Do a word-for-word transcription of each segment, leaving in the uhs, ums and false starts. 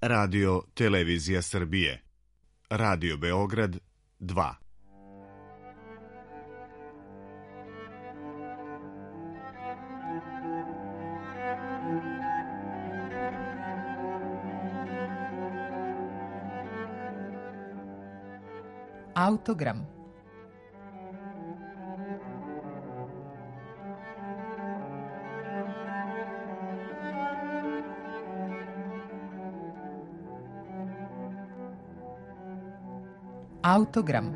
Radio Televizija Srbije. Radio Beograd dva. Autogram. Autogram.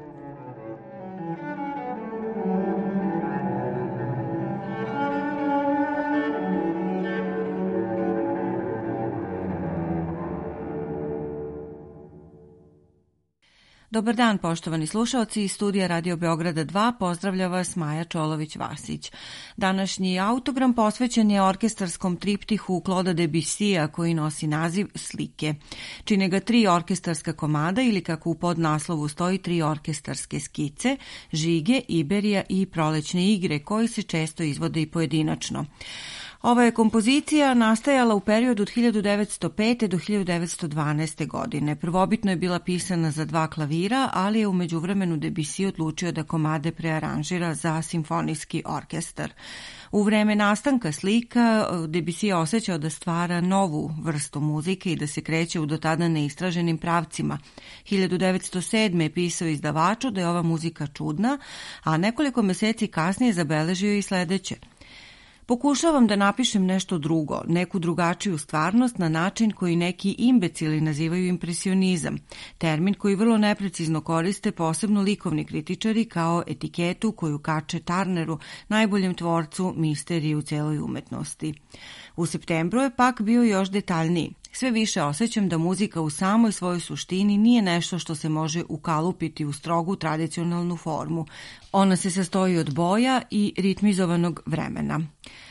Dobar dan, poštovani slušaoci, iz studija Radio Beograda dva pozdravlja vas Maja Čolović-Vasić. Današnji autogram posvećen je orkestarskom triptihu Claude'a Debussya koji nosi naziv Slike. Čine ga tri orkestarska komada ili kako u podnaslovu stoji tri orkestarske skice, Žige, Iberija i Prolećne igre koji se često izvode i pojedinačno. Ova je kompozicija nastajala u periodu od hiljadu devetsto pete do hiljadu devetsto dvanaeste. godine. Prvobitno je bila pisana za dva klavira, ali je u međuvremenu Debussy odlučio da komade prearanžira za simfonijski orkestar. U vreme nastanka slika Debussy je osjećao da stvara novu vrstu muzike i da se kreće u dotada neistraženim pravcima. hiljadu devetsto sedme. je pisao izdavaču da je ova muzika čudna, a nekoliko meseci kasnije zabeležio i sledeće. Pokušavam da napišem nešto drugo, neku drugačiju stvarnost na način koji neki imbecili nazivaju impresionizam, termin koji vrlo neprecizno koriste posebno likovni kritičari kao etiketu koju kače Turneru, najboljem tvorcu misterije u celoj umetnosti. U septembru je pak bio još detaljniji. Sve više osjećam da muzika u samoj svojoj suštini nije nešto što se može ukalupiti u strogu tradicionalnu formu. Ona se sastoji od boja i ritmizovanog vremena.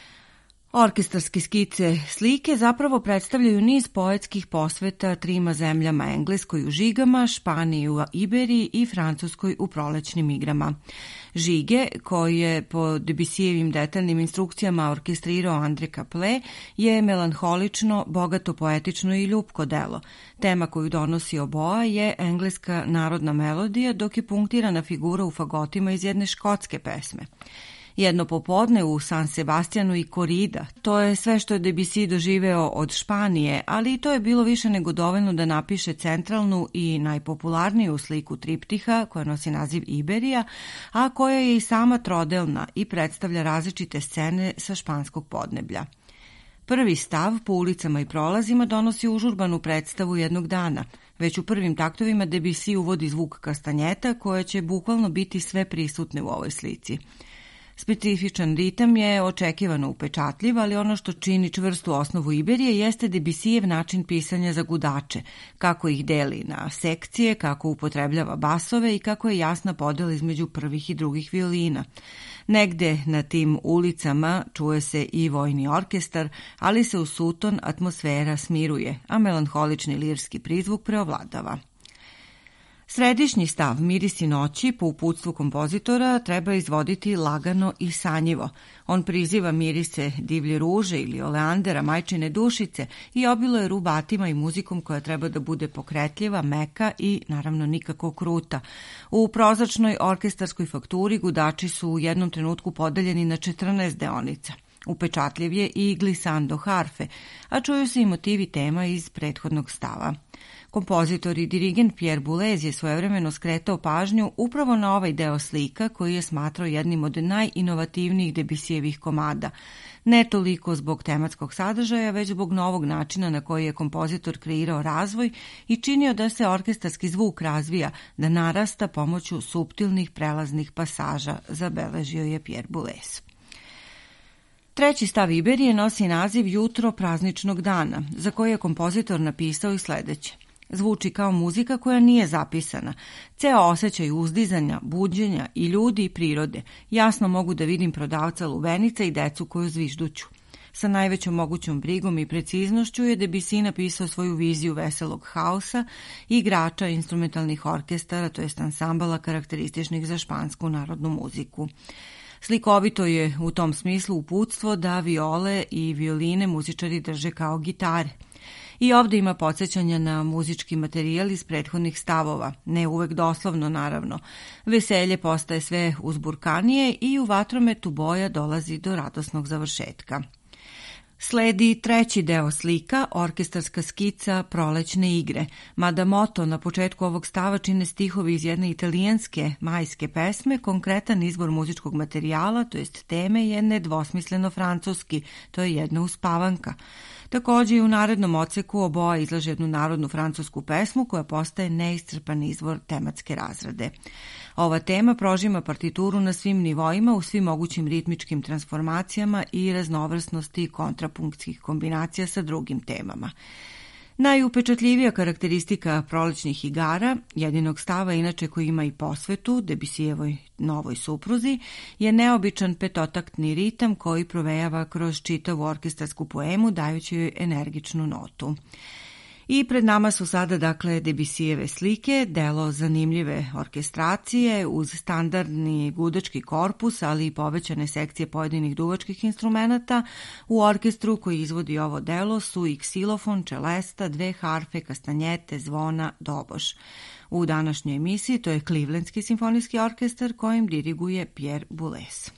Orkestarske skice Slike zapravo predstavljaju niz poetskih posveta trima zemljama, Engleskoj u Žigama, Španiji u Iberiji i Francuskoj u Prolećnim igrama. Žige, koji je po Debussyjevim detaljnim instrukcijama orkestrirao André Caplet, je melanholično, bogato poetično i ljubko delo. Tema koju donosi oboa je engleska narodna melodija, dok je punktirana figura u fagotima iz jedne škotske pesme. Jedno popodne u San Sebastianu i Korida, to je sve što je Debussy doživeo od Španije, ali i to je bilo više nego dovoljno da napiše centralnu i najpopularniju sliku triptiha koja nosi naziv Iberija, a koja je i sama trodelna i predstavlja različite scene sa španskog podneblja. Prvi stav po ulicama i prolazima donosi užurbanu predstavu jednog dana. Već u prvim taktovima Debussy uvodi zvuk kastanjeta koje će bukvalno biti sve prisutne u ovoj slici. Specifičan ritam je očekivano upečatljiv, ali ono što čini čvrstu osnovu Iberije jeste Debussyjev način pisanja za gudače, kako ih deli na sekcije, kako upotrebljava basove i kako je jasna podela između prvih i drugih violina. Negde na tim ulicama čuje se i vojni orkestar, ali se u suton atmosfera smiruje, a melanholični lirski prizvuk preovladava. Središnji stav Mirisi noći po uputstvu kompozitora treba izvoditi lagano i sanjivo. On priziva mirise divlje ruže ili oleandera, majčine dušice i obiluje rubatima i muzikom koja treba da bude pokretljiva, meka i naravno nikako kruta. U prozračnoj orkestarskoj fakturi gudači su u jednom trenutku podeljeni na četrnaest deonica. Upečatljiv je i glisando harfe, a čuju se i motivi tema iz prethodnog stava. Kompozitor i dirigent Pierre Boulez je svojevremeno skretao pažnju upravo na ovaj deo slika koji je smatrao jednim od najinovativnijih Debussyjevih komada. Ne toliko zbog tematskog sadržaja, već zbog novog načina na koji je kompozitor kreirao razvoj i činio da se orkestarski zvuk razvija, da narasta pomoću suptilnih prelaznih pasaža, zabeležio je Pierre Boulez. Treći stav Iberije nosi naziv Jutro prazničnog dana, za koji je kompozitor napisao i sledeće. Zvuči kao muzika koja nije zapisana. Ceo osjećaj uzdizanja, buđenja i ljudi i prirode. Jasno mogu da vidim prodavca lubenica i decu koju zvižduću. Sa najvećom mogućom brigom i preciznošću je Debussy napisao svoju viziju veselog haosa i igrača instrumentalnih orkestara, to jest ansambala karakterističnih za špansku narodnu muziku. Slikovito je u tom smislu uputstvo da viole i violine muzičari drže kao gitare. I ovde ima podsjećanja na muzički materijal iz prethodnih stavova, ne uvek doslovno naravno. Veselje postaje sve uzburkanije i u vatrometu boja dolazi do radosnog završetka. Sledi treći deo slika, orkestarska skica Prolećne igre, mada moto na početku ovog stava čine stihovi iz jedne italijanske majske pesme, konkretan izbor muzičkog materijala, to jest teme, je nedvosmisleno francuski, to je jedna uspavanka. Takođe i u narednom odseku oboa izlaže jednu narodnu francusku pesmu koja postaje neiscrpan izvor tematske razrade. Ova tema prožima partituru na svim nivoima, u svim mogućim ritmičkim transformacijama i raznovrsnosti kontrapunktskih kombinacija sa drugim temama. Najupečatljivija karakteristika prolećnih igara, jedinog stava inače koji ima i posvetu Debussyjevoj novoj supruzi, je neobičan petotaktni ritam koji provejava kroz čitavu orkestarsku poemu dajući joj energičnu notu. I pred nama su sada dakle Debussyjeve slike, delo zanimljive orkestracije uz standardni gudački korpus, ali i povećane sekcije pojedinih duvačkih instrumenata. U orkestru koji izvodi ovo delo su i ksilofon, čelesta, dve harfe, kastanjete, zvona, doboš. U današnjoj emisiji to je Clevelandski simfonijski orkestar kojim diriguje Pierre Boulez.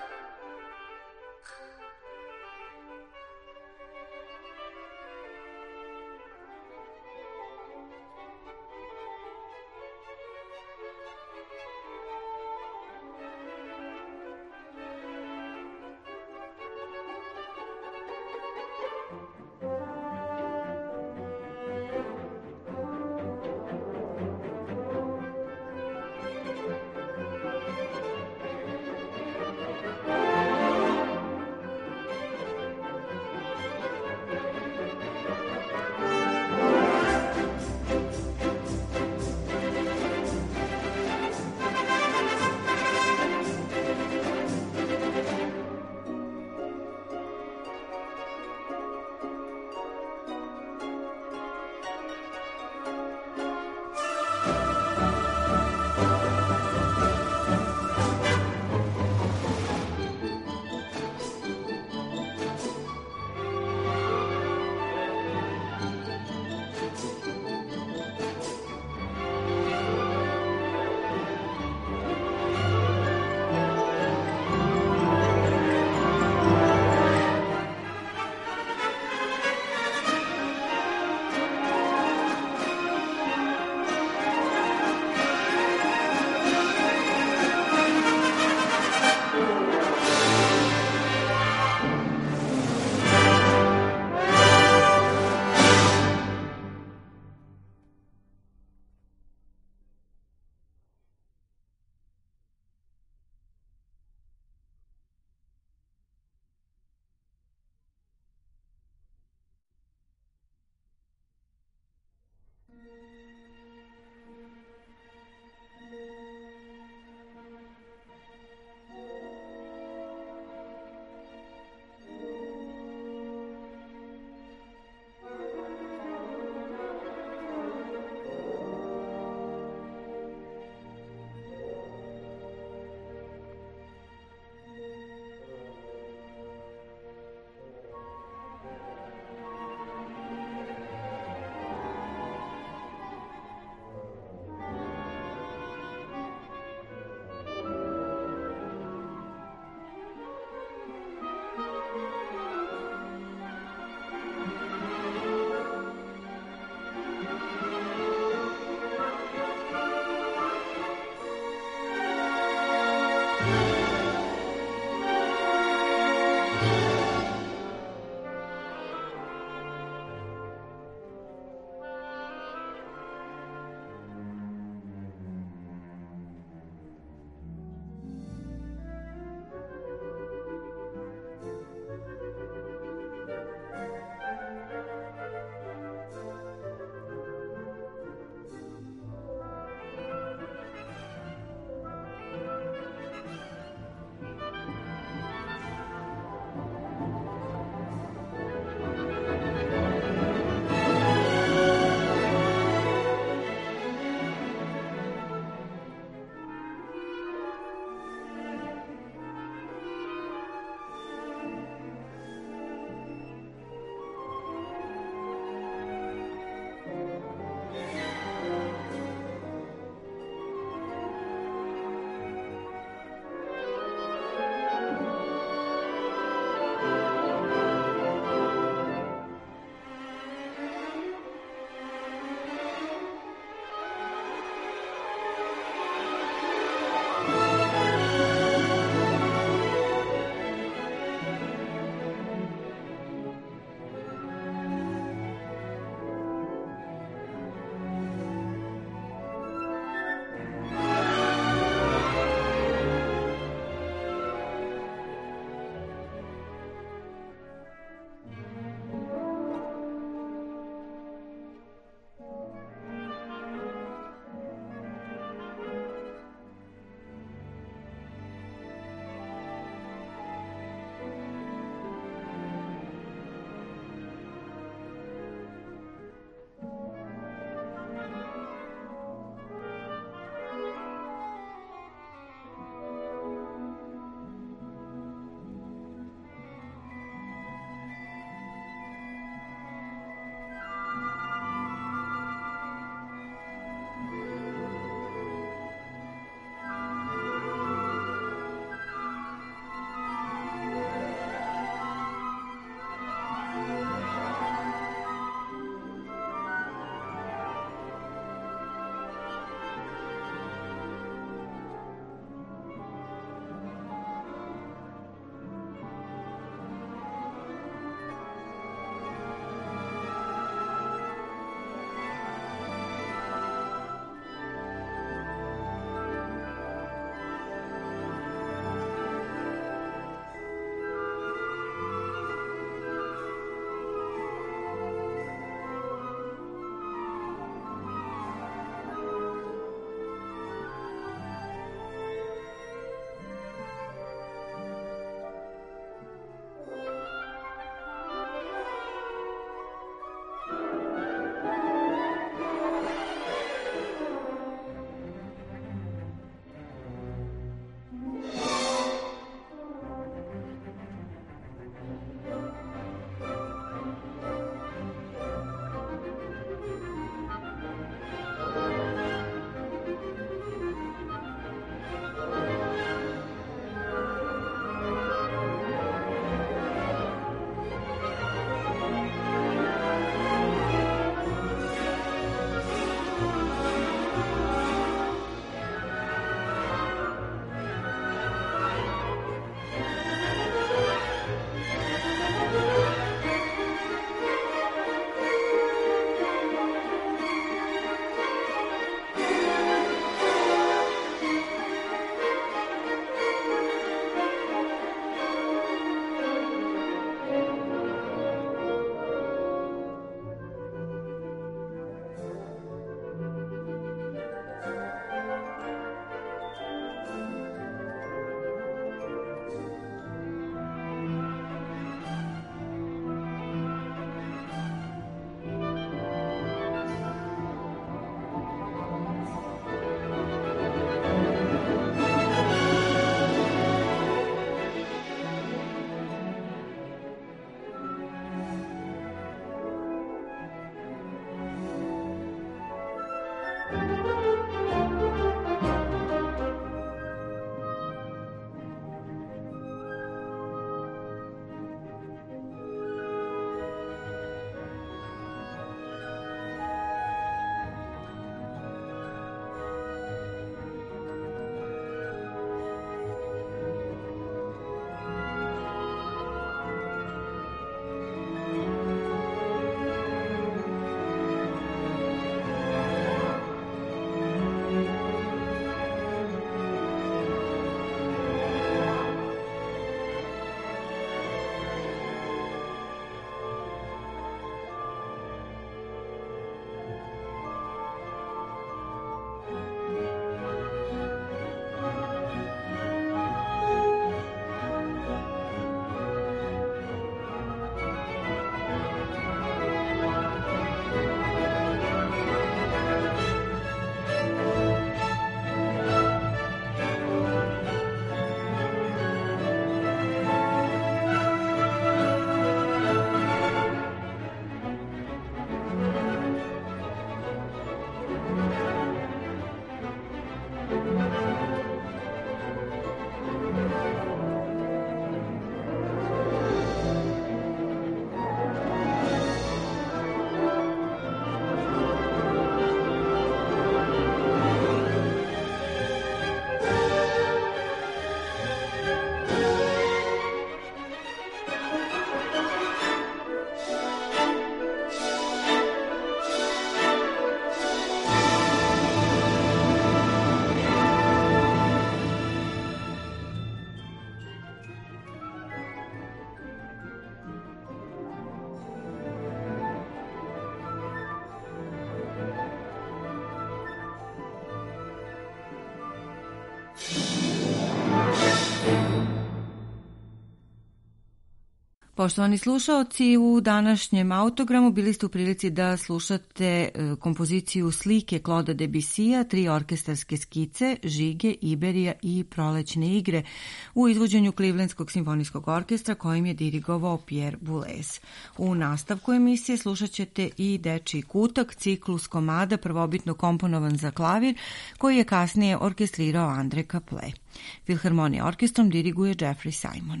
Poštovani slušaoci, u današnjem autogramu bili ste u prilici da slušate kompoziciju slike Claude'a Debussya, tri orkestarske skice, Žige, Iberija i Prolećne igre u izvođenju Clevelandskog simfonijskog orkestra kojim je dirigovao Pierre Boulez. U nastavku emisije slušat ćete i Dečiji kutak, ciklus komada prvobitno komponovan za klavir koji je kasnije orkestrirao Andre Kaple. Filharmonija orkestrom diriguje Jeffrey Simon.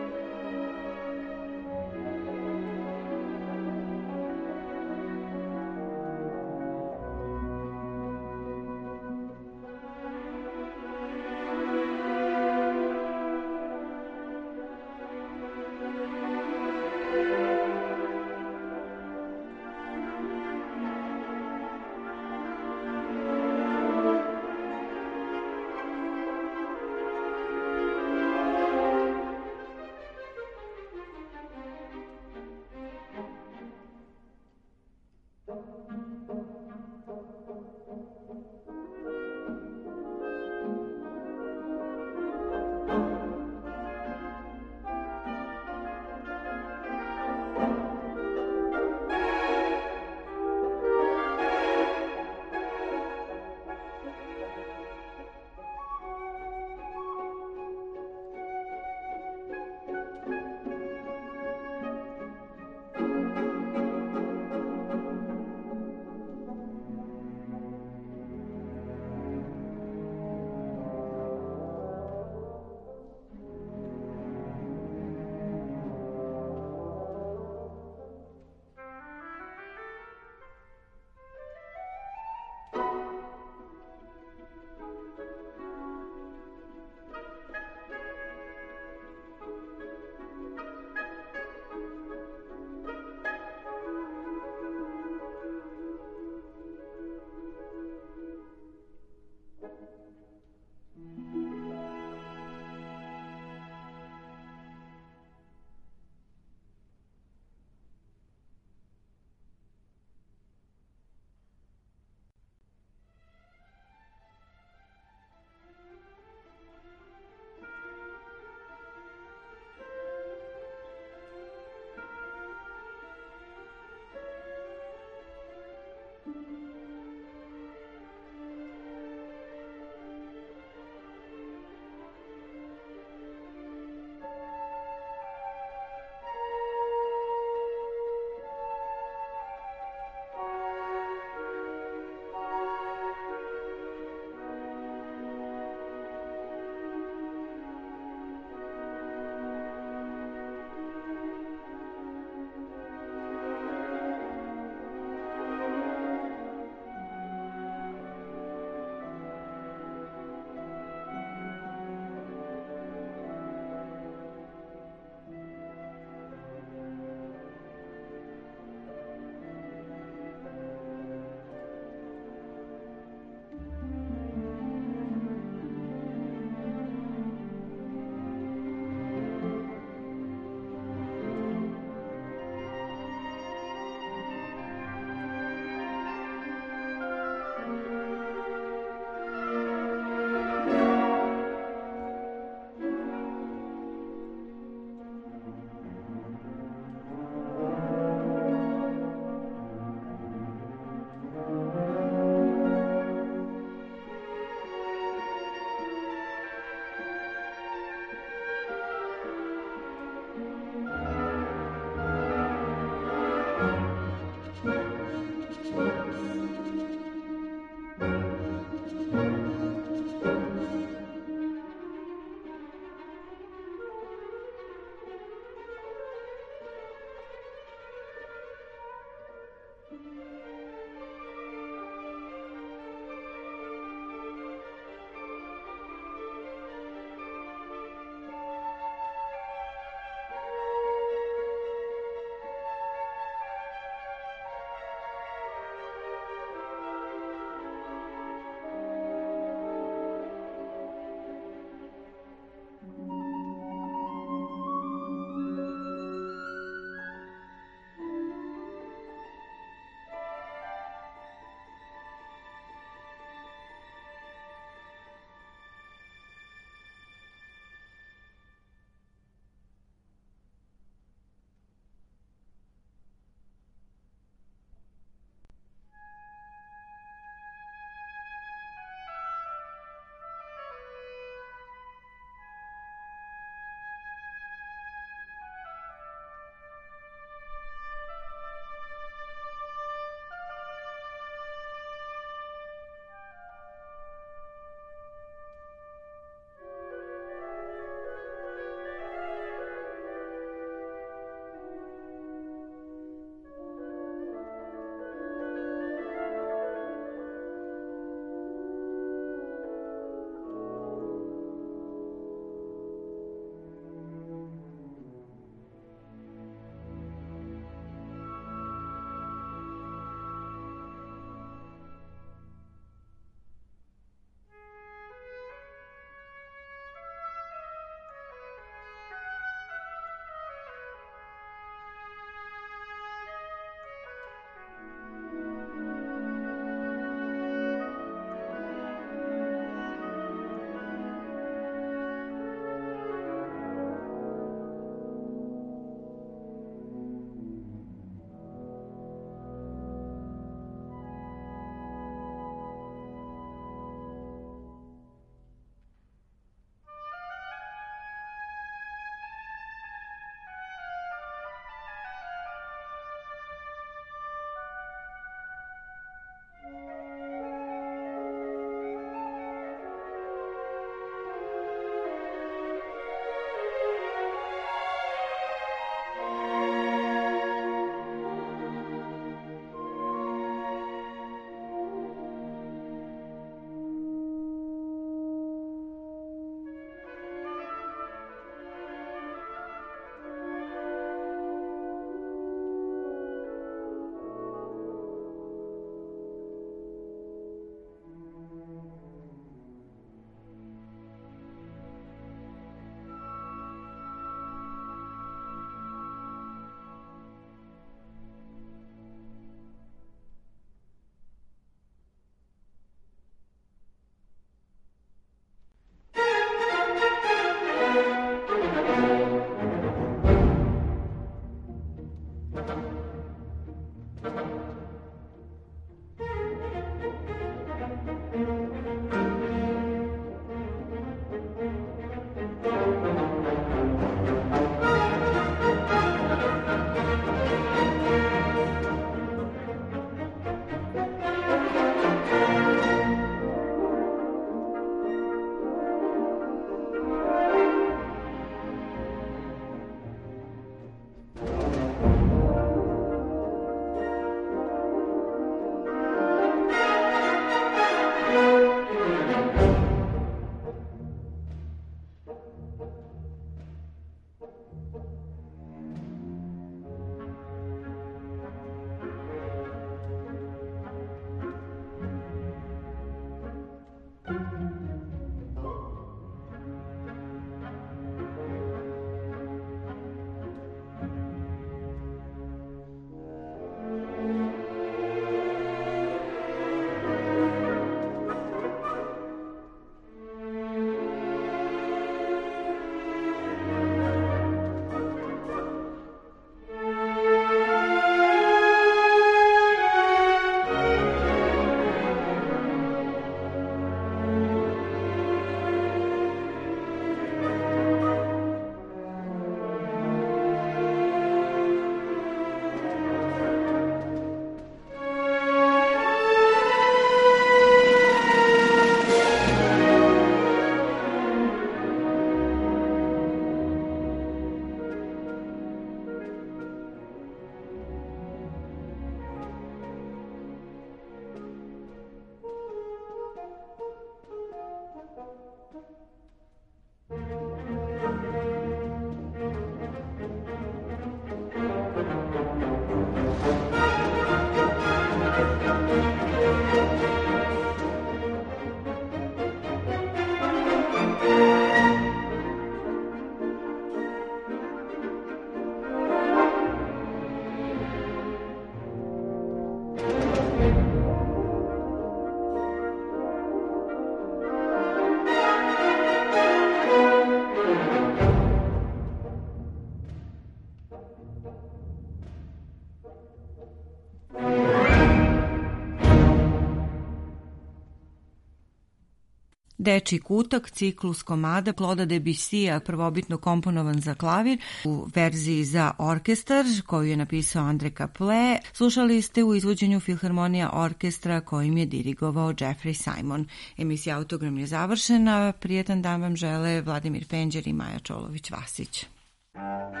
Dečiji kutak, ciklus komada Claude'a Debussya, prvobitno komponovan za klavir u verziji za orkestar koju je napisao Andre Caple, slušali ste u izvođenju Filharmonija orkestra kojim je dirigovao Jeffrey Simon. Emisija Autogram je završena. Prijetan dan vam žele Vladimir Penđer i Maja Čolović-Vasić.